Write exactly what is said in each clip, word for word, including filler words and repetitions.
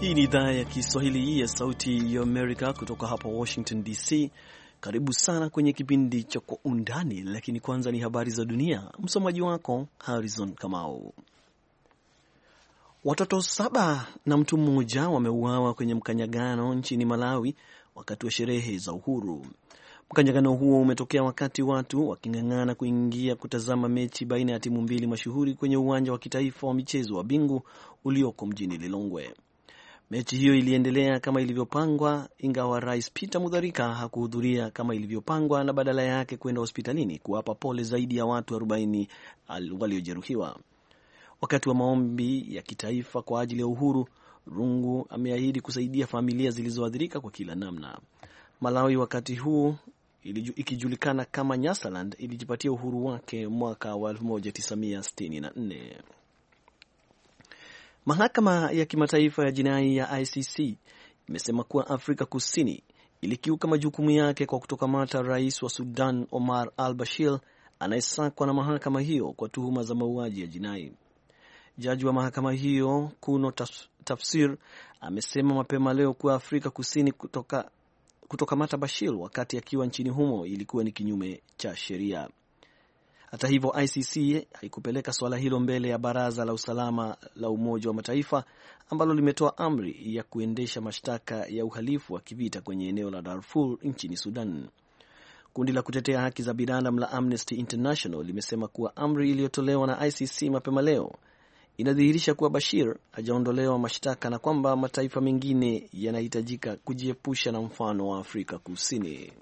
Hii ni idhaa ya Kiswahili ya Sauti ya Amerika kutoka hapa Washington D C. Karibu sana kwenye kipindi cha Kwa Undani, lakini kwanza ni habari za dunia. Msomaji wako Harrison Kamau. Watoto saba na mtu mmoja wameuawa kwenye mkanyagano nchini Malawi wakati wa sherehe za uhuru. Mkanyagano huo umetokea wakati watu waking'ang'ana kuingia kutazama mechi baina ya timu mbili mashuhuri kwenye uwanja wa kitaifa wa michezo wa Bingu ulioko mjini Lilongwe. Mechi hiyo iliendelea kama ilivyopangwa, ingawa Rais Peter Mutharika hakuhudhuria kama ilivyopangwa na badala yake kwenda hospitalini kuwapa pole zaidi ya watu arobaini waliojeruhiwa. Wakati wa maombi ya kitaifa kwa ajili ya uhuru, Lungu ameahidi kusaidia familia zilizoathirika kwa kila namna. Malawi wakati huu ikijulikana kama Nyasaland ilijipatia uhuru wake mwaka wa elfu moja tisa mia sitini na nne. Mahakama ya Kimataifa ya Jinai ya I C C imesema kuwa Afrika Kusini ilikiuka majukumu yake kwa kutokamata rais wa Sudan Omar al-Bashir anayesakwa na mahakama hiyo kwa tuhuma za mauaji ya jinai. Jaji wa mahakama hiyo Kuno Tafsir amesema mapema leo kuwa Afrika Kusini kutoka kutokamata Bashir wakati akiwa nchini humo ilikuwa ni kinyume cha sheria. Hata hivyo, I C C haikupeleka swala hilo mbele ya Baraza la Usalama la Umoja wa Mataifa ambalo limetoa amri ya kuendesha mashtaka ya uhalifu wa kivita kwenye eneo la Darfur nchini Sudan. Kundi la kutetea haki za binadamu la Amnesty International limesema kuwa amri iliyotolewa na I C C mapema leo inadhihirisha kuwa Bashir hajaondolewa mashtaka na kwamba mataifa mengine yanahitajika kujiepusha na mfano wa Afrika Kusini.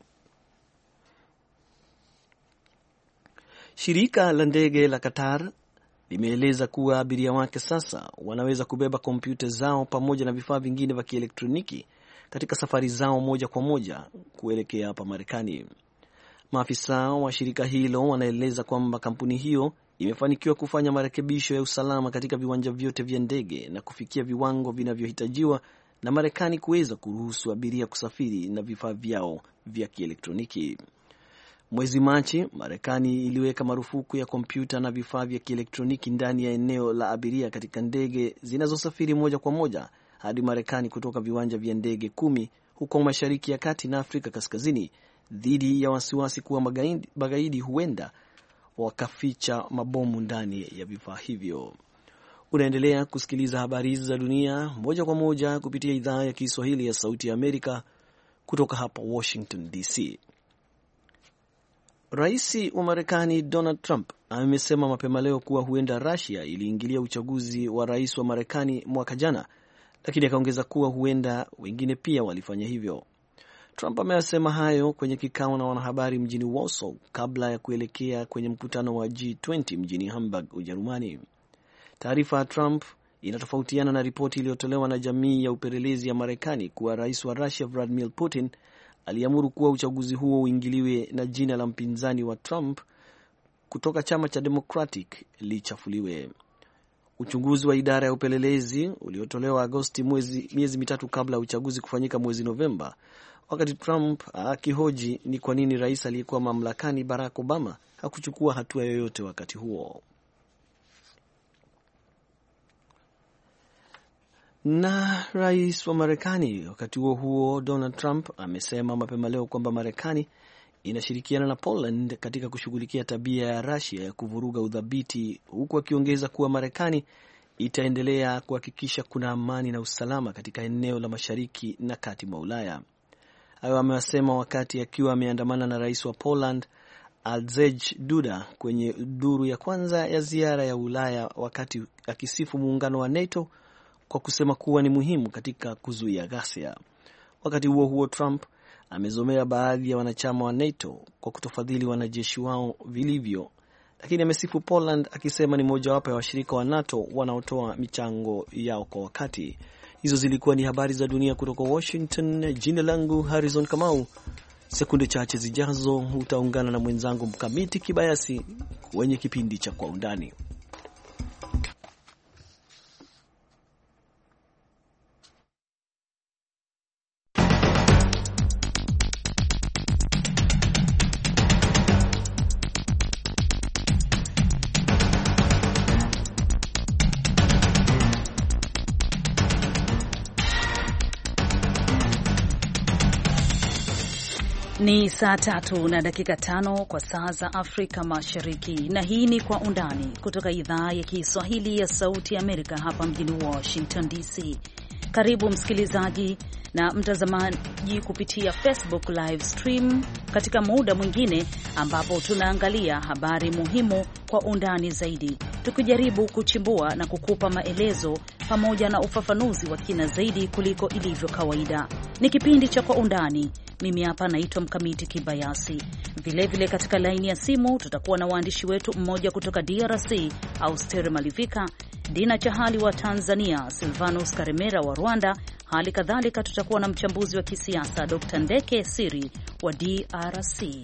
Shirika la ndege la Qatar limeeleza kuwa abiria wake sasa wanaweza kubeba kompyuta zao pamoja na vifaa vingine vya kielektroniki katika safari zao moja kwa moja kuelekea hapa Marekani. Maafisa wa shirika hilo wanaeleza kwamba kampuni hiyo imefanikiwa kufanya marekebisho ya usalama katika viwanja vyote vya ndege na kufikia viwango vinavyohitajiwa na Marekani kuweza kuruhusu abiria kusafiri na vifaa vyao vya kielektroniki. Mwezi Machi, Marekani iliweka marufuku ya kompyuta na vifaa vya kielektroniki ndani ya eneo la abiria katika ndege zinazosafiri moja kwa moja hadi Marekani kutoka viwanja vya ndege kumi huko Mashariki ya Kati na Afrika Kaskazini, dhidi ya wasiwasi kuwa magaidi, magaidi huenda wakaficha mabomu ndani ya vifaa hivyo. Unaendelea kusikiliza habari hizi za dunia moja kwa moja kupitia idhaa ya Kiswahili ya Sauti ya Amerika kutoka hapa Washington D C. Rais wa Marekani Donald Trump amesema mapema leo kuwa huenda Russia iliingilia uchaguzi wa rais wa Marekani mwaka jana, lakini akaongeza kuwa huenda wengine pia walifanya hivyo. Trump amesema hayo kwenye kikao na wanahabari mjini Warsaw kabla ya kuelekea kwenye mkutano wa G twenty mjini Hamburg, Ujerumani. Taarifa ya Trump inatofautiana na ripoti iliyotolewa na jamii ya upelelezi ya Marekani kuwa rais wa Russia Vladimir Putin aliamuru kuwa uchaguzi huo uingiliwe na jina la mpinzani wa Trump kutoka chama cha Democratic lichafuliwe. Uchunguzi wa idara ya upelelezi uliotolewa Agosti, mwezi miezi mitatu kabla ya uchaguzi kufanyika mwezi Novemba, wakati Trump akihoji ni kwa nini rais aliyekuwa mamlakani Barack Obama hakuchukua hatua yoyote wakati huo. Na rais wa Marekani wakati huo huo Donald Trump amesema mapema leo kwamba Marekani inashirikiana na Poland katika kushughulikia tabia ya Russia ya kuvuruga udhabiti, huku akiongeza kuwa Marekani itaendelea kuhakikisha kuna amani na usalama katika eneo la Mashariki na Kati mwa Ulaya. Hayo amewasema wakati akiwa ameandamana na rais wa Poland Andrzej Duda kwenye duru ya kwanza ya ziara ya Ulaya, wakati akisifu muungano wa NATO kwa kusema kuwa ni muhimu katika kuzuia ghasia. Wakati huo huo, Trump amezomea baadhi ya wanachama wa NATO kwa kutofadhili wanajeshi wao vilivyo, lakini amesifu Poland akisema ni mojawapo ya washirika wa NATO wanaotoa michango yao kwa wakati. Hizo zilikuwa ni habari za dunia kutoka Washington. Jina langu Harrison Kamau. Sekunde chache zijazo utaungana na mwenzangu Mkamiti Kibayasi kwenye kipindi cha Kwa Undani. Ni saa tatu na dakika tano kwa saa za Afrika Mashariki, na hii ni Kwa Undani kutoka idhaa ya Kiswahili ya Sauti ya Amerika hapa mjini Washington D C. Karibu msikilizaji na mtazamaji kupitia Facebook live stream katika muda mwingine ambapo tunaangalia habari muhimu kwa undani zaidi, tukijaribu kuchimbua na kukupa maelezo pamoja na ufafanuzi wa kina zaidi kuliko ilivyo kawaida. Ni kipindi cha Kwa Undani. Mimi hapa naitwa Mkamiti Kibayasi. Vile vile katika laini ya simu tutakuwa na waandishi wetu, mmoja kutoka D R C, Austeri Malivika, Dina Chahali wa Tanzania, Silvanus Karemera wa Rwanda. Hali kadhalika tutakuwa na mchambuzi wa kisiasa Doctor Ndeke Siri wa D R C.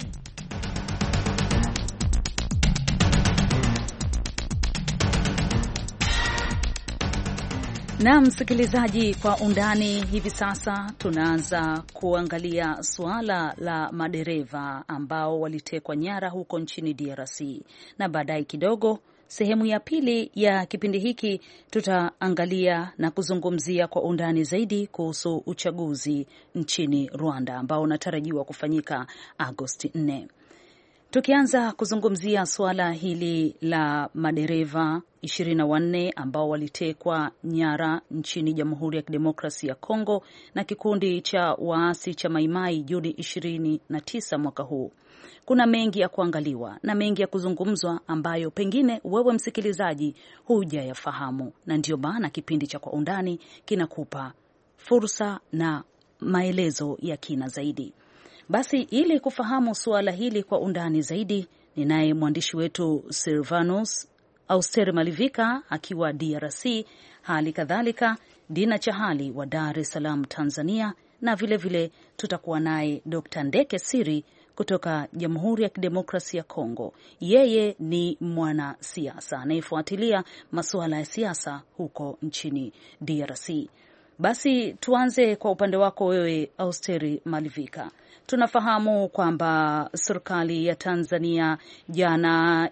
Na msikilizaji, Kwa Undani hivi sasa tunaanza kuangalia suala la madereva ambao walitekwa nyara huko nchini D R C, na baadaye kidogo sehemu ya pili ya kipindi hiki tutaangalia na kuzungumzia kwa undani zaidi kuhusu uchaguzi nchini Rwanda ambao unatarajiwa kufanyika Agosti nne. Tukianza kuzungumzia suala hili la madereva ishirini na wanne ambao walitekwa nyara nchini Jamhuri ya Kidemokrasia ya Kongo na kikundi cha waasi cha Maimai Juni ishirini na tisa mwaka huu. Kuna mengi ya kuangaliwa na mengi ya kuzungumzwa ambayo pengine wewe msikilizaji hujayafahamu, na ndio maana kipindi cha Kwa Undani kinakupa fursa na maelezo ya kina zaidi. Basi ili kufahamu suala hili kwa undani zaidi, ninaye mwandishi wetu Silvanus Austeri Malivika akiwa D R C, hali kadhalika Dina Chahali wa Dar es Salaam Tanzania, na vile vile tutakuwa naye Doctor Ndeke Siri kutoka Jamhuri ya Kidemokrasia ya Kongo. Yeye ni mwana siasa anayefuatilia masuala ya siasa huko nchini D R C. Basi tuanze kwa upande wako wewe Austeri Malivika. Tunafahamu kwamba serikali ya Tanzania jana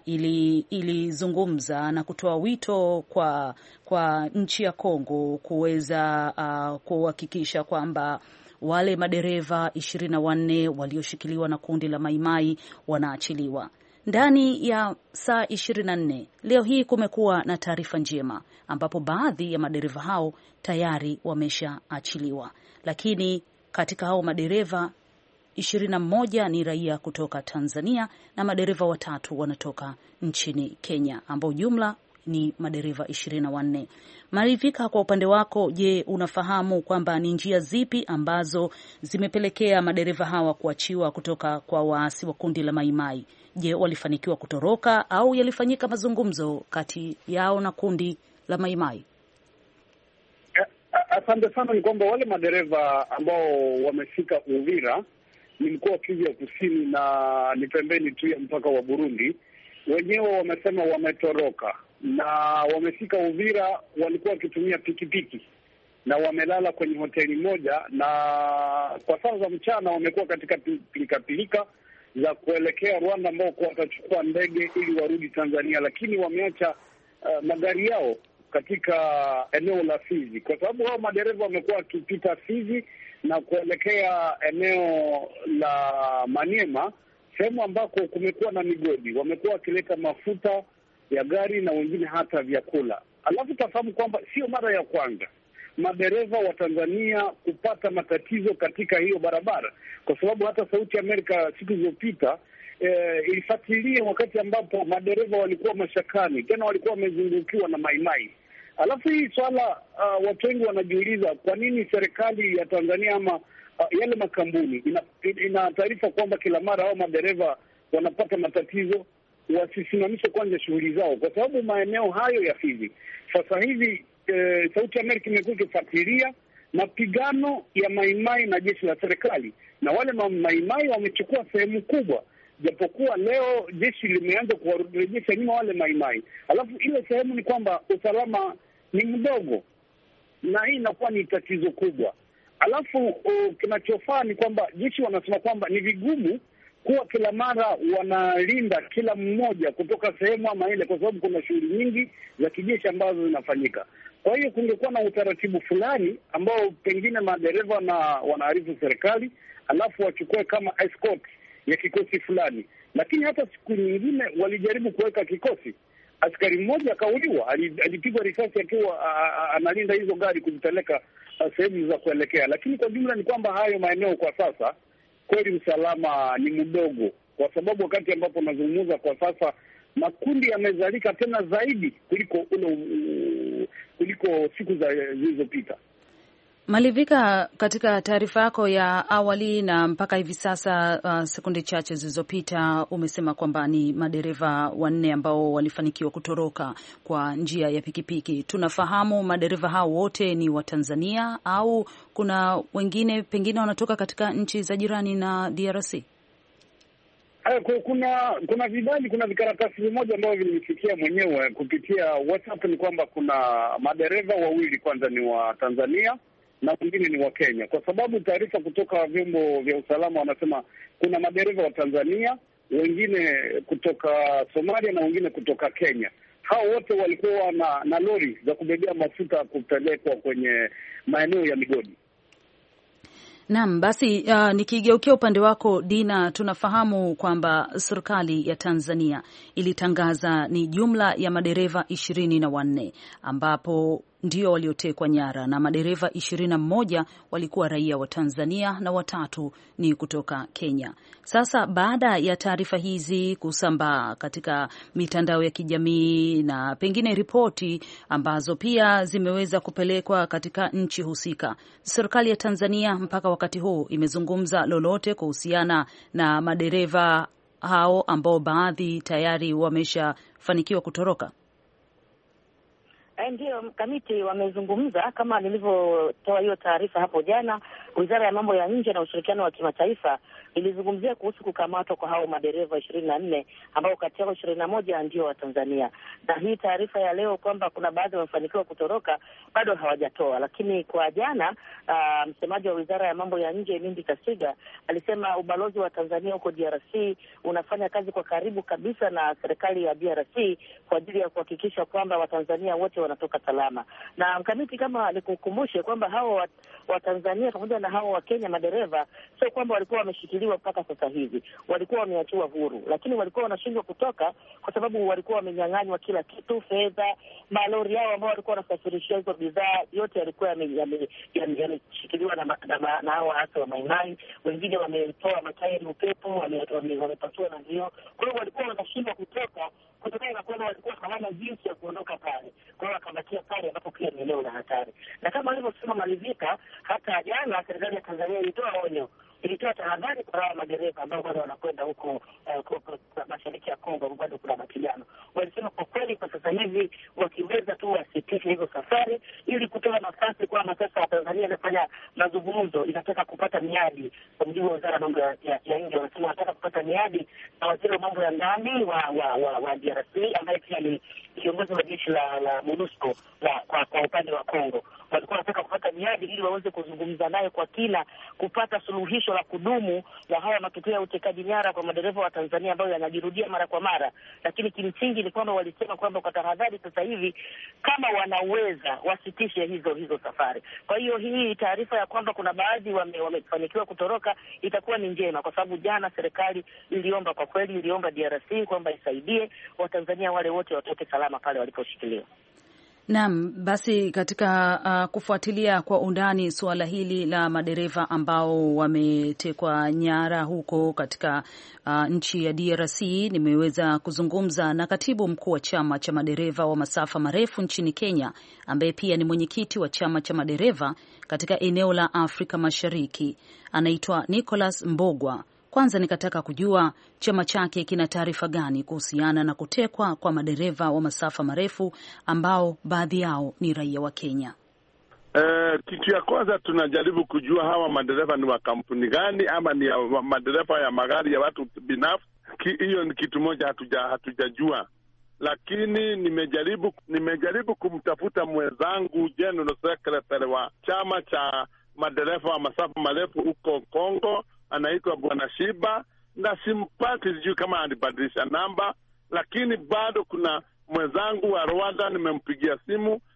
ilizungumza ili na kutoa wito kwa kwa nchi ya Kongo kuweza uh, kuhakikisha kwamba wale madereva ishirini na wanne walioshikiliwa na kundi la Maimai wanaachiliwa ndani ya saa ishirini na nne. Leo hii kumekuwa na taarifa njema ambapo baadhi ya madereva hao tayari wameshaachiliwa, lakini katika hao madereva ishirini na moja ni raia kutoka Tanzania na madereva watatu wanatoka nchini Kenya, ambao jumla ni madereva ishirini na wanne. Marivika, kwa upande wako, je, unafahamu kwamba ni njia zipi ambazo zimepelekea madereva hawa kuachiwa kutoka kwa waasi wa kundi la Maimai? Je, walifanikiwa kutoroka au yalifanyika mazungumzo kati yao na kundi la Maimai? Asante sana. Ni kwamba wale madereva ambao wamefika Uvira ni mkoa wa Kivu ya Kusini na ni pembeni tu ya mpaka wa Burundi, wenyewe wamesema wametoroka na wamefika Uvira, walikuwa wakitumia pikipiki na wamelala kwenye hoteli moja, na kwa saa za mchana wamekuwa katika pilika pilika za kuelekea Rwanda ambao kwa watachukua ndege ili warudi Tanzania, lakini wameacha uh, magari yao katika eneo la Fizi, kwa sababu hao madereva wamekuwa wakipita Fizi na kuelekea eneo la Maniema, sehemu ambako kumekuwa na migodi. Wamekuwa wakileta mafuta ya gari na wengine hata vyakula. Alafu tafahamu kwamba sio mara ya kwanza madereva wa Tanzania kupata matatizo katika hiyo barabara, kwa sababu hata Sauti ya Amerika siku zilizopita e, ilifuatilia wakati ambapo madereva walikuwa mashakani, tena walikuwa wamezungukiwa na Maimai. Alafu hii swala uh, watu wengi wanajiuliza kwa nini serikali ya Tanzania ama uh, yale makampuni ina, ina taarifa kwamba kila mara hao madereva wanapata matatizo, wasisimamishe kwanza shughuli zao, kwa sababu maeneo hayo ya Fizi sasa hivi e, Sauti ya Amerika imekuwa ikifuatilia mapigano ya Maimai na jeshi la serikali, na wale Maimai wamechukua sehemu kubwa, japokuwa leo jeshi limeanza kuwarejesha nyuma wale Maimai. Alafu ile sehemu ni kwamba usalama ni mdogo, na hii inakuwa ni tatizo kubwa. Alafu uh, kinachofaa ni kwamba jeshi wanasema kwamba ni vigumu kuwa kila mara wanalinda kila mmoja kutoka sehemu ama ile, kwa sababu kuna shughuli nyingi za kijeshi ambazo zinafanyika. Kwa hiyo kungekuwa na utaratibu fulani ambao pengine madereva na wanaarifu serikali, alafu wachukue kama escort ya kikosi fulani. Lakini hata siku nyingine walijaribu kuweka kikosi, askari mmoja akauliwa, alipigwa risasi akiwa analinda hizo gari kuzipeleka sehemu za kuelekea. Lakini kwa jumla ni kwamba hayo maeneo kwa sasa kweli usalama ni mdogo, kwa sababu wakati ambapo nazungumza kwa sasa makundi yamezalika tena zaidi kuliko ule kuliko siku za zilizopita. Malivika, katika taarifa yako ya awali na mpaka hivi sasa, uh, sekunde chache zilizopita, umesema kwamba ni madereva wanne ambao walifanikiwa kutoroka kwa njia ya pikipiki. Tunafahamu madereva hao wote ni wa Tanzania au kuna wengine pengine wanatoka katika nchi za jirani na D R C? Kuna kuna vibali, kuna vikaratasi vimoja ambavyo vilinifikia mwenyewe kupitia WhatsApp, ni kwamba kuna madereva wawili kwanza ni wa Tanzania na wengine ni wa Kenya, kwa sababu taarifa kutoka vyombo vya usalama wanasema kuna madereva wa Tanzania, wengine kutoka Somalia na wengine kutoka Kenya. Hao wote walikuwa na, na lori za kubebea mafuta kupelekwa kwenye maeneo ya migodi. Naam, basi uh, nikigeukia upande wako Dina, tunafahamu kwamba serikali ya Tanzania ilitangaza ni jumla ya madereva ishirini na wanne ambapo ndio waliotekwa nyara, na madereva ishirini na mmoja walikuwa raia wa Tanzania na watatu ni kutoka Kenya. Sasa baada ya taarifa hizi kusambaa katika mitandao ya kijamii na pengine ripoti ambazo pia zimeweza kupelekwa katika nchi husika, serikali ya Tanzania mpaka wakati huu imezungumza lolote kuhusiana na madereva hao ambao baadhi tayari wameshafanikiwa kutoroka? Ndio, mkamiti wamezungumza kama nilivyotoa hiyo taarifa hapo jana. Wizara ya Mambo ya Nje na Ushirikiano wa Kimataifa ilizungumzia kuhusu kukamatwa kwa hao madereva ishirini na nne ambao kati yao ishirini na moja ndio wa Tanzania. Na hii taarifa ya leo kwamba kuna baadhi wamefanikiwa kutoroka bado hawajatoa, lakini kwa jana uh, msemaji wa Wizara ya Mambo ya Nje Mindi Kasiga alisema ubalozi wa Tanzania huko D R C unafanya kazi kwa karibu kabisa na serikali ya D R C kwa ajili ya kuhakikisha kwamba Watanzania wote wanatoka salama. Na mkamiti, kama nikukumbushe kwamba hao wa, wa Tanzania pamoja na hao wa Kenya madereva sio kwamba walikuwa wameshikiliwa mpaka sasa hivi, walikuwa wameachiwa huru, lakini walikuwa wanashindwa kutoka kwa sababu walikuwa wamenyang'anywa kila kitu, fedha, malori yao ambao walikuwa wanasafirishia hizo bidhaa yote yalikuwa yameshikiliwa na na, na hao waasi wa Maimai. Wengine wametoa matairi upepo, wamepasua na ndio. Kwa hiyo walikuwa wanashindwa kutoka kutokana na kwamba walikuwa hawana jinsi ya kuondoka pale. Kwa hiyo wakabakia pale ambapo pia ni eneo la hatari. Na kama alivyosema Malivika, hata jana serikali ya Tanzania ilitoa onyo, ilitoa tahadhari kwa hao madereva ambao bado wanakwenda huko uh, mashariki ya Kongo, bado kuna mapigano. Walisema kwa kweli kwa sasa hivi wakiweza tu wasitishe hizo safari ili kutoa nafasi kwamba sasa Tanzania inafanya mazungumzo, inataka kupata miadi. Kwa mujibu wa Wizara ya Mambo ya, ya, ya Nje wanasema wanataka kupata miadi na waziri wa mambo ya ndani wa wa, wa, wa D R C ambaye pia ni kiongozi wa jeshi la, la MONUSCO la kwa, kwa upande wa Kongo. Walikuwa wanataka kupata miadi ili waweze kuzungumza naye kwa kina, kupata suluhisho la kudumu la haya matukio ya utekaji nyara kwa madereva wa Tanzania ambayo yanajirudia mara kwa mara. Lakini kimsingi ni kwamba walisema kwamba kwa tahadhari sasa hivi kama wanaweza wasitishe hizo hizo safari. Kwa hiyo hii taarifa ya kwamba kuna baadhi wamefanikiwa wame kutoroka itakuwa ni njema, kwa sababu jana serikali iliomba, kwa kweli iliomba D R C kwamba isaidie Watanzania wale wote watoke salama pale waliposhikiliwa. Naam, basi katika uh, kufuatilia kwa undani suala hili la madereva ambao wametekwa nyara huko katika uh, nchi ya D R C, nimeweza kuzungumza na katibu mkuu wa chama cha madereva wa masafa marefu nchini Kenya, ambaye pia ni mwenyekiti wa chama cha madereva katika eneo la Afrika Mashariki. Anaitwa Nicholas Mbogwa. Kwanza nikataka kujua chama chake kina taarifa gani kuhusiana na kutekwa kwa madereva wa masafa marefu ambao baadhi yao ni raia wa Kenya. Uh, kitu ya kwanza tunajaribu kujua hawa madereva ni wa kampuni gani ama ni ya madereva ya magari ya watu binafsi. Hiyo ni kitu moja hatuja hatujajua. Lakini nimejaribu nimejaribu kumtafuta mwenzangu General Secretary wa chama cha madereva wa masafa marefu huko Kongo, anaitwa Bwana Shiba, na simpati, sijui kama alibadilisha namba. Lakini bado kuna mwenzangu wa Rwanda nimempigia simu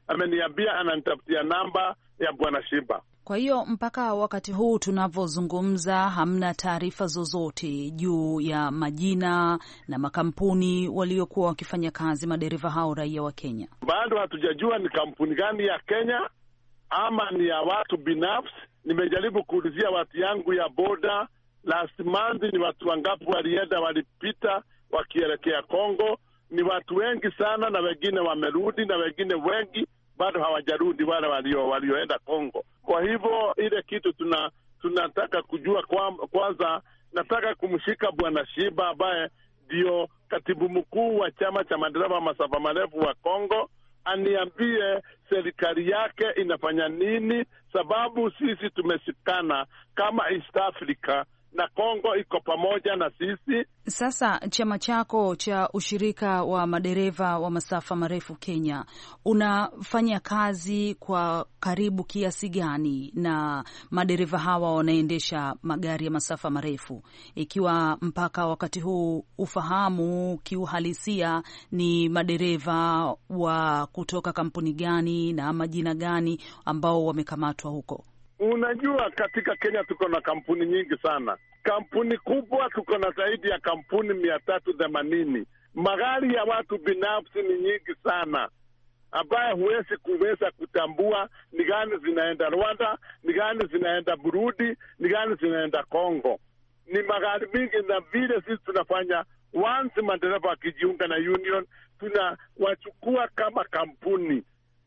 ameniambia ananitafutia namba ya Bwana Shiba. Kwa hiyo mpaka wakati huu tunavyozungumza, hamna taarifa zozote juu ya majina na makampuni waliokuwa wakifanya kazi madereva hao raia wa Kenya? Bado hatujajua ni kampuni gani ya Kenya ama ni ya watu binafsi. Nimejaribu kuulizia watu yangu ya boda last month, ni watu wangapi walienda, walipita wakielekea Kongo. Ni watu wengi sana, na wengine wamerudi na wengine wengi bado hawajarudi, wale walio walioenda Kongo. Kwa hivyo ile kitu tuna tunataka kujua kwa, kwanza nataka kumshika Bwana Shiba ambaye ndio katibu mkuu wa chama cha madereva wa masafa marefu wa Kongo, aniambie serikali yake inafanya nini, sababu sisi tumeshikana kama East Africa na Kongo iko pamoja na sisi. Sasa chama chako cha ushirika wa madereva wa masafa marefu Kenya unafanya kazi kwa karibu kiasi gani na madereva hawa wanaendesha magari ya masafa marefu, ikiwa mpaka wakati huu ufahamu kiuhalisia ni madereva wa kutoka kampuni gani na majina gani ambao wamekamatwa huko? Unajua, katika Kenya tuko na kampuni nyingi sana. Kampuni kubwa tuko na zaidi ya kampuni mia tatu themanini. Magari ya watu binafsi ni nyingi sana, ambaye huwezi kuweza kutambua ni gani zinaenda Rwanda, ni gani zinaenda Burundi, ni gani zinaenda Kongo. Ni magari mingi, na vile sisi tunafanya, once madereva wakijiunga na union, tunawachukua kama kampuni.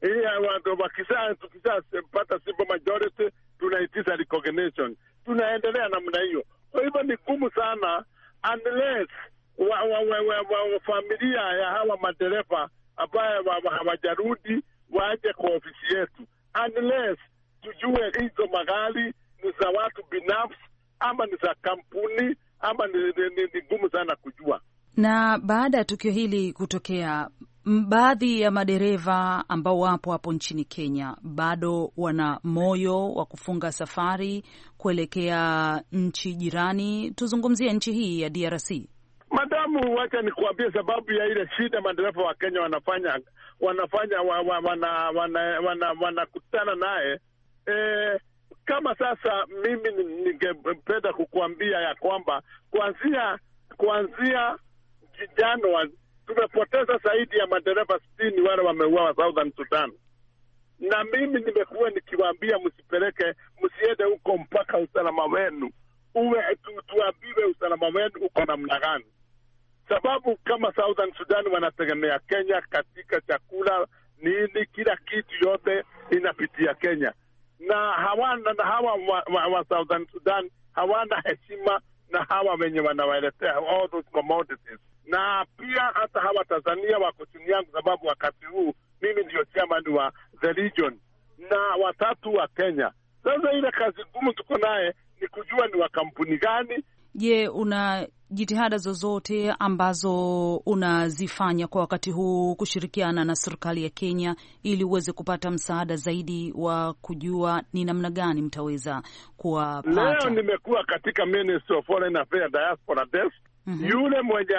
Wakisha tukisha pata simple majority, tunaitisha recognition, tunaendelea namna hiyo. Kwa hivyo ni gumu sana unless wa, wa, wa, wa, wa, wa familia ya hawa madereva ambaye hawajarudi waje kwa ofisi yetu, unless tujue hizo magari ni za watu binafsi ama ni za kampuni, ama ni, ni, ni, ni gumu sana kujua. Na baada ya tukio hili kutokea, baadhi ya madereva ambao wapo hapo nchini Kenya bado wana moyo wa kufunga safari kuelekea nchi jirani. Tuzungumzie nchi hii ya D R C. Madamu, wacha nikuambie sababu ya ile shida madereva wa Kenya wanafanya wanafanya wa, wa, wana wana wana wanakutana naye. E, kama sasa mimi ningependa kukuambia ya kwamba kuanzia kuanzia Januari tumepoteza zaidi ya madereva sitini wale wameuawa Southern Sudan. Na mimi nimekuwa nikiwaambia msipeleke, msiende huko mpaka usalama wenu uwe tu, tuambiwe usalama wenu uko namna gani. Sababu kama Southern Sudan wanategemea Kenya katika chakula, nini, kila kitu yote inapitia Kenya. Na hawana na hawa wa, wa, wa Southern Sudan hawana heshima na hawa wenye wanawaletea all those commodities. Na pia hata hawa Tanzania wako chini yangu, sababu wakati huu mimi ndio chairman wa the region na watatu wa Kenya. Sasa ile kazi gumu tuko naye ni kujua ni wa kampuni gani. Je, una jitihada zozote ambazo unazifanya kwa wakati huu kushirikiana na serikali ya Kenya ili uweze kupata msaada zaidi wa kujua ni namna gani mtaweza kuwapata? Leo nimekuwa katika Ministry of Foreign Affairs Diaspora Desk. Mm-hmm. Yule mwenye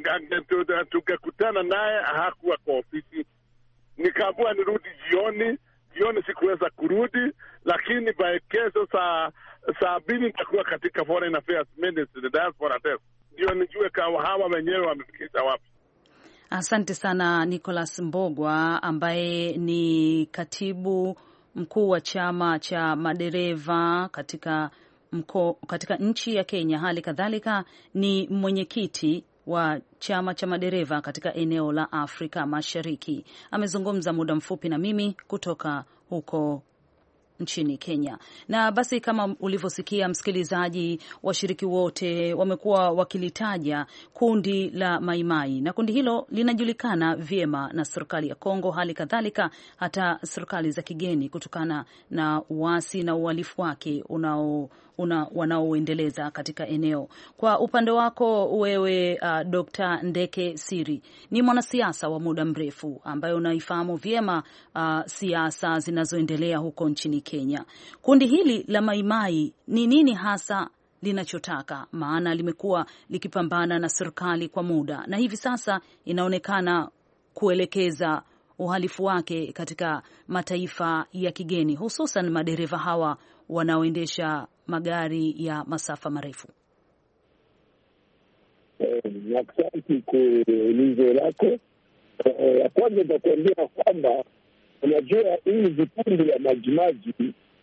tungekutana naye hakuwa kwa ofisi. Nikaamua nirudi jioni. Jioni sikuweza kurudi, lakini by kesho saa saa mbili nitakuwa katika Foreign Affairs Ministry Diaspora Desk, ndio nijue kama hawa wenyewe wamefikisha wapi. Asante sana Nicholas Mbogwa ambaye ni katibu mkuu wa chama cha madereva katika mko, katika nchi ya Kenya. Hali kadhalika ni mwenyekiti wa chama cha madereva katika eneo la Afrika Mashariki. Amezungumza muda mfupi na mimi kutoka huko nchini Kenya. Na basi kama ulivyosikia msikilizaji, washiriki wote wamekuwa wakilitaja kundi la Maimai, na kundi hilo linajulikana vyema na serikali ya Kongo, hali kadhalika hata serikali za kigeni, kutokana na uasi na uhalifu wake unao una wanaoendeleza katika eneo. Kwa upande wako wewe, uh, Doctor Ndeke Siri, ni mwanasiasa wa muda mrefu ambaye unaifahamu vyema uh, siasa zinazoendelea huko nchini Kenya. Kundi hili la Maimai ni nini hasa linachotaka? Maana limekuwa likipambana na serikali kwa muda na hivi sasa inaonekana kuelekeza uhalifu wake katika mataifa ya kigeni, hususan madereva hawa wanaoendesha magari ya masafa marefu? Asante kuulizo lako. Ya kwanza nitakuambia kwamba unajua hii vikundi ya majimaji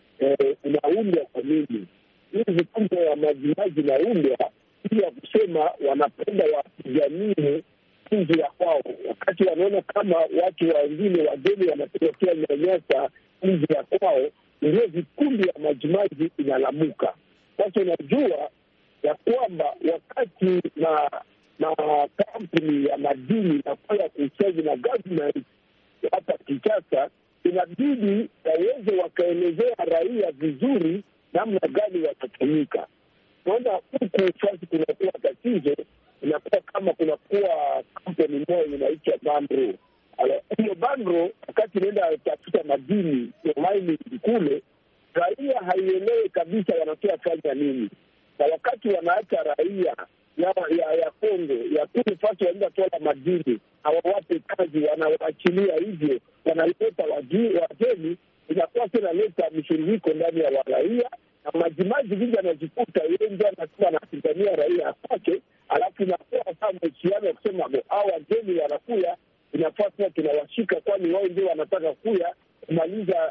inaundwa kwa nini? Hii vikundi ya majimaji inaundwa ili ya kusema wanapenda wapiganie nchi ya kwao, wakati wanaona kama watu wengine wageni wanapelekea nyanyasa nchi ya kwao, ndio vikundi ya majimaji inalamuka. Sasa unajua ya kwamba wakati na na kampuni ya madini nafanya kuchezi na government hapa Kinshasa, inabidi waweze wakaelezea raia vizuri namna gani watatumika. Naona huku sasa kunakuwa tatizo, inakuwa kama kunakuwa kampuni moja inaitwa Banro. Hiyo Banro wakati inaenda tafuta madini mining kule, raia haielewi kabisa wanatoa fanya nini, na wakati wanaacha raia ya ya ya Kongo ya kule fasi waenda toa madini hawawape kazi, wanawaachilia hivyo, wanaleta wageni, inakuwa tena leta mshiriko ndani ya raia, na majimaji vingi anajikuta yeye ndio anasema anapigania raia kwake, alafu inakuwa kama msiano ya kusema hao wageni wanakuya, inafaa tena tunawashika, kwani wao ndio wanataka kuya kumaliza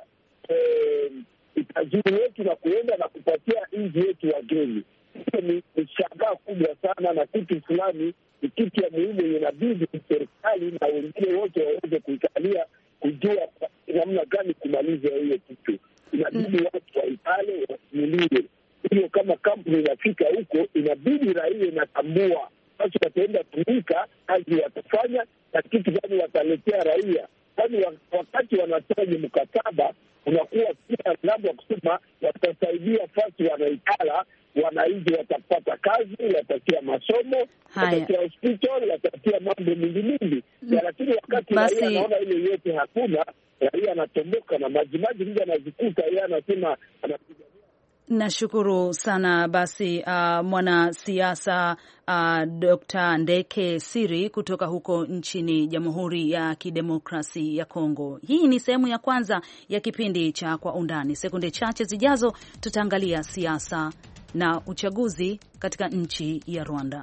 eh, utajiri wetu na kuenda na kupatia nchi yetu wageni. Hiyo ni shagaa kubwa sana, na kitu fulani ni kitu ya muhimu, inabidi serikali na wengine wote waweze kuikalia kujua namna gani kumaliza hiyo kitu. Inabidi watu waikale wasimulie hiyo, kama kampuni inafika huko, inabidi raia inatambua basi wataenda tumika kazi watafanya na kitu gani wataletea raia, kwani wakati wanataji mkataba unakuwa pia ngambo ya kusema watasaidia fasi wanaikala, wananchi watapata kazi, watatia masomo, watatia hospitali, watatia mambo mingi mingi. Lakini wakati raia anaona ile yote hakuna, raia anatomboka na majimaji mingi anazikuta, yeye anasema anapiga. Nashukuru sana basi, uh, mwanasiasa uh, Dokta Ndeke Siri kutoka huko nchini Jamhuri ya Kidemokrasi ya Kongo. Hii ni sehemu ya kwanza ya kipindi cha Kwa Undani. Sekunde chache zijazo tutaangalia siasa na uchaguzi katika nchi ya Rwanda.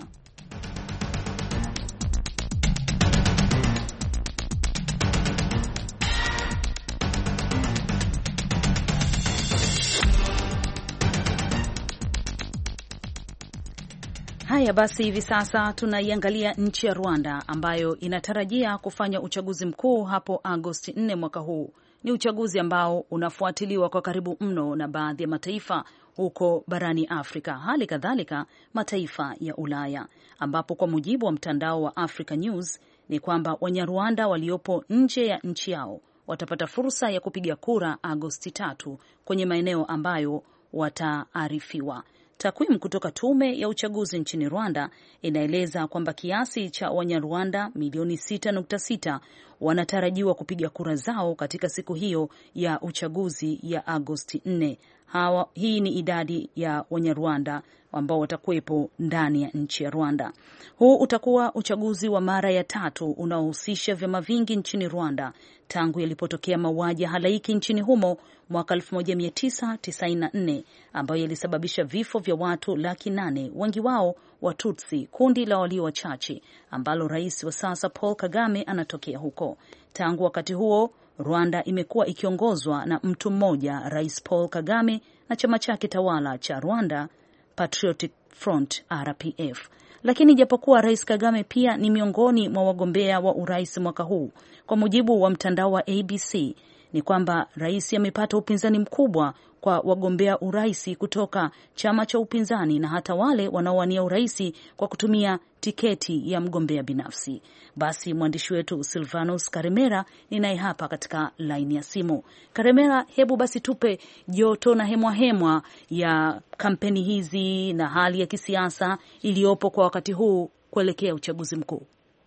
Haya basi, hivi sasa tunaiangalia nchi ya Rwanda ambayo inatarajia kufanya uchaguzi mkuu hapo Agosti nne mwaka huu. Ni uchaguzi ambao unafuatiliwa kwa karibu mno na baadhi ya mataifa huko barani Afrika, hali kadhalika mataifa ya Ulaya, ambapo kwa mujibu wa mtandao wa Africa News ni kwamba Wanyarwanda waliopo nje ya nchi yao watapata fursa ya kupiga kura Agosti tatu kwenye maeneo ambayo wataarifiwa. Takwimu kutoka tume ya uchaguzi nchini Rwanda inaeleza kwamba kiasi cha Wanyarwanda milioni sita nukta sita wanatarajiwa kupiga kura zao katika siku hiyo ya uchaguzi ya Agosti nne. Hawa, hii ni idadi ya Wanyarwanda ambao watakuwepo ndani ya nchi ya Rwanda. Huu utakuwa uchaguzi wa mara ya tatu unaohusisha vyama vingi nchini Rwanda tangu yalipotokea mauaji ya halaiki nchini humo mwaka elfu moja mia tisa tisini na nne ambayo yalisababisha vifo vya watu laki nane, wengi wao Watutsi, kundi la walio wachache ambalo rais wa sasa Paul Kagame anatokea huko. Tangu wakati huo Rwanda imekuwa ikiongozwa na mtu mmoja, Rais Paul Kagame, na chama chake tawala cha Rwanda Patriotic Front R P F. Lakini japokuwa Rais Kagame pia ni miongoni mwa wagombea wa urais mwaka huu, kwa mujibu wa mtandao wa A B C ni kwamba rais amepata upinzani mkubwa kwa wagombea uraisi kutoka chama cha upinzani na hata wale wanaowania uraisi kwa kutumia tiketi ya mgombea binafsi. Basi mwandishi wetu Silvanus Karemera ni naye hapa katika laini ya simu. Karemera, hebu basi tupe joto na hemwa hemwa ya kampeni hizi na hali ya kisiasa iliyopo kwa wakati huu kuelekea uchaguzi mkuu.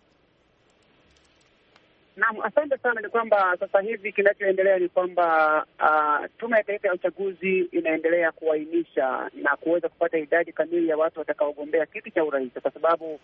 Naam, asante sana. Ni kwamba sasa hivi kinachoendelea ni kwamba uh, tume ya taifa ya uchaguzi inaendelea kuainisha na kuweza kupata idadi kamili ya watu watakaogombea kiti cha urais, kwa sababu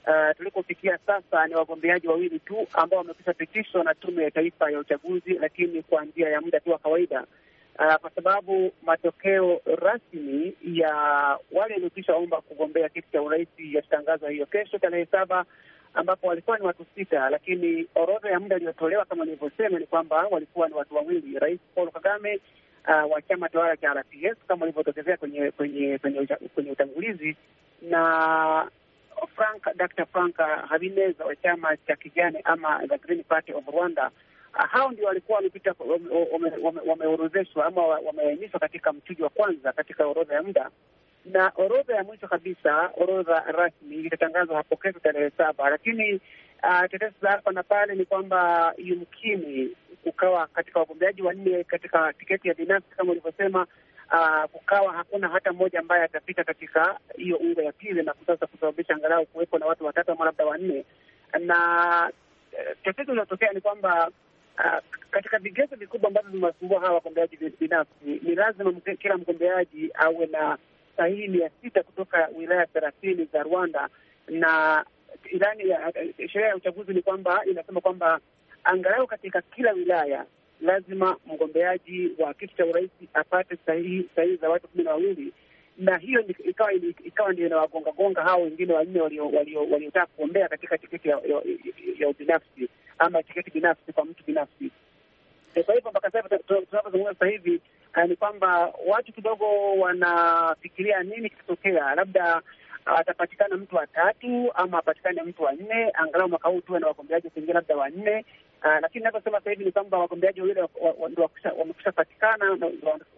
Uh, tulikofikia sasa ni wagombeaji wawili tu ambao wamekwisha pitishwa na Tume ya Taifa ya Uchaguzi, lakini kwa njia ya muda tu wa kawaida, uh, kwa sababu matokeo rasmi ya wale waliokwisha omba kugombea kiti cha urais yatangazwa hiyo kesho tarehe saba, ambapo walikuwa ni watu sita, lakini orodha ya muda iliyotolewa kama nilivyosema ni kwamba walikuwa ni watu wawili, Rais Paul Kagame uh, wa chama tawala cha R P S kama walivyotokezea kwenye kwenye kwenye, kwenye utangulizi, na Frank Doctor Frank Habineza wa chama cha kijani ama the Green Party of Rwanda. Uh, hao ndio walikuwa wamepita wameorodheshwa ama wameainishwa katika mchujo wa kwanza katika orodha ya muda, na orodha ya mwisho kabisa, orodha rasmi itatangazwa hapo kesho tarehe saba. Lakini uh, tetesi za hapa na pale ni kwamba yumkini kukawa katika wagombeaji wanne katika tiketi ya binafsi kama ulivyosema, uh, kukawa hakuna hata mmoja ambaye atapita katika hiyo ungo ya pili, na sasa kusababisha angalau kuwepo na watu watatu ama labda wanne. Na uh, tatizo linalotokea ni kwamba Uh, katika vigezo vikubwa ambavyo vimewasumbua hawa wagombeaji binafsi ni lazima mke, kila mgombeaji awe na sahihi mia sita kutoka wilaya thelathini za Rwanda, na ilani ya sheria ya uchaguzi ni kwamba inasema kwamba angalau katika kila wilaya lazima mgombeaji wa kiti cha urais apate sahihi sahihi za watu kumi na wawili, na hiyo ikawa ikawa ndio inawagonga gonga hao wengine wanne waliotaka walio kugombea katika tiketi ya, ya, ya ubinafsi ama tiketi binafsi kwa mtu binafsi. Kwa hivyo mpaka sasa tunapozungumza sasa hivi ni kwamba watu kidogo wanafikiria nini kitatokea, labda atapatikana mtu watatu ama apatikane mtu wa nne, angalau mwaka huu tuwe na wagombeaji pengine labda wanne. Uh, lakini ninavyosema sasa hivi ni kwamba wagombeaji wawili wamekwisha patikana na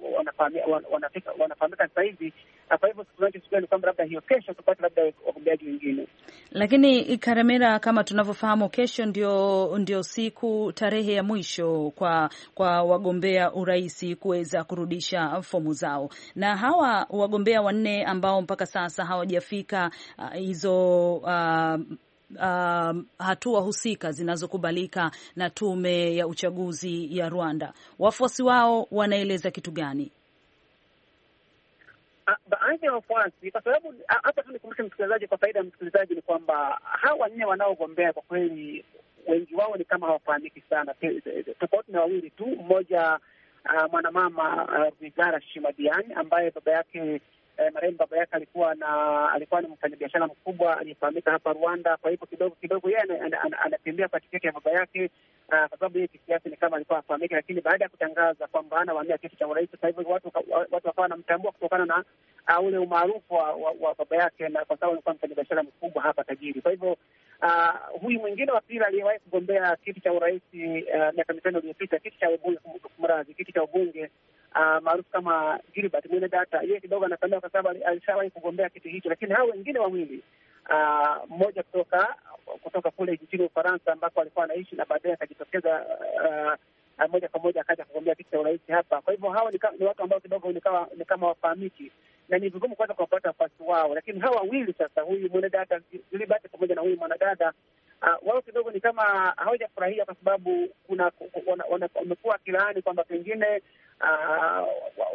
wanafahamika sasa hivi. Kwa hivyo tunachosubiri ni kwamba labda hiyo kesho tupate labda wagombeaji wengine. Lakini Karemera, kama tunavyofahamu, kesho ndio ndio siku tarehe ya mwisho kwa kwa wagombea urais kuweza kurudisha fomu zao, na hawa wagombea wanne ambao mpaka sasa hawajafika hizo uh, uh, Uh, hatua husika zinazokubalika na tume ya uchaguzi ya Rwanda, wafuasi wao wanaeleza kitu gani? Baadhi ya wafuasi, kwa sababu hapa tu nikumbushe msikilizaji, kwa faida ya msikilizaji, ni kwamba hawa wanne wanaogombea kwa kweli wengi wao ni kama hawafahamiki sana, tofauti na wawili tu. Mmoja uh, mwanamama Rwigara uh, Shimadiani ambaye baba yake Eh, marehemu baba yake alikuwa na alikuwa ni mfanyabiashara mkubwa aliyefahamika hapa Rwanda. Kwa hivyo kidogo kidogo yeye anatembea kwa tiketi ya baba yake, uh, kwa sababu yeye kisiasa ni kama alikuwa afahamika, lakini baada ya kutangaza kwamba anawania kiti cha urais, kwa hivyo watu watu wakawa wanamtambua kutokana na uh, ule umaarufu wa, wa, wa baba yake, na kwa sababu alikuwa mfanyabiashara mkubwa hapa tajiri. Kwa hivyo uh, huyu mwingine wa pili aliyewahi kugombea kiti cha urais uh, miaka mitano iliyopita, kiti cha ubunge kumradhi, kiti cha ubunge Uh, maarufu kama Gilbert Mwenedata, yeye kidogo anatambea kwa sababu alishawahi kugombea kiti hicho. Lakini hao wengine wawili, mmoja uh, kutoka kutoka kule nchini Ufaransa ambako alikuwa anaishi na baadaye akajitokeza uh, moja kwa moja akaja kugombea kiti cha urais hapa. Kwa hivyo hao ni, ni watu ambao kidogo ni kama wafahamiki na ni vigumu kwanza kuwapata wafasi wao. Lakini hawa wawili sasa, huyu Mwenedata Gilbert pamoja na huyu mwanadada, uh, wao kidogo ni kama hawajafurahia kwa sababu kuna wamekuwa wakilaani kwamba pengine Uh,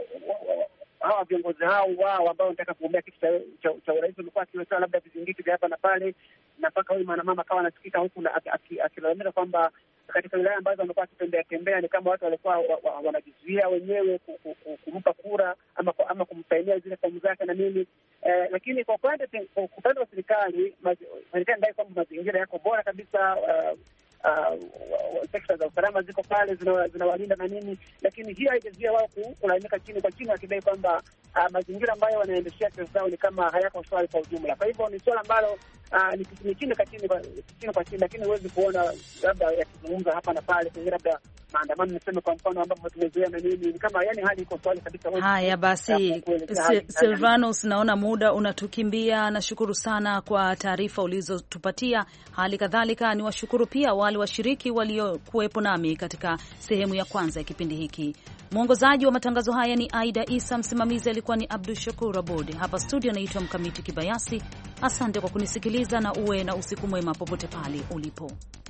hawa viongozi hao wao ambao wanataka kugombea kiti cha urais wamekuwa akiweka labda vizingiti vya hapa na pale, na mpaka huyu mwanamama akawa anasikika huku akilalamika kwamba katika wilaya ambazo wamekuwa akitembea tembea ni kama watu walikuwa wanajizuia wenyewe kumpa kura ama ama kumsainia zile fomu zake na nini. Eh, lakini kwa upande kwa upande wa serikali, serikali ndai kwamba mazingira yako bora kabisa. uh, Uh, sekta za usalama ziko pale zinawalinda na nini, lakini hiyo haijazuia wao kulalamika chini kwa chini, wakidai kwamba uh, mazingira ambayo wanaendeshea kesi zao ni kama hayako shwari kwa ujumla. Kwa hivyo ni swala ambalo uh, ni chini kwa chini chini kwa chini, lakini huwezi kuona labda yakizungumza hapa na pale, pengine labda maandamano niseme kwa mfano ambapo tumezoea na nini, ni kama yani hali iko swali kabisa. Haya basi, Silvanus, naona muda unatukimbia. Nashukuru sana kwa taarifa ulizotupatia. Hali kadhalika ni washukuru pia wale washiriki waliokuwepo nami katika sehemu ya kwanza ya kipindi hiki. Mwongozaji wa matangazo haya ni Aida Isa, msimamizi alikuwa ni Abdul Shakur Abud. Hapa studio naitwa Mkamiti Kibayasi. Asante kwa kunisikiliza na uwe na usiku mwema popote pale ulipo.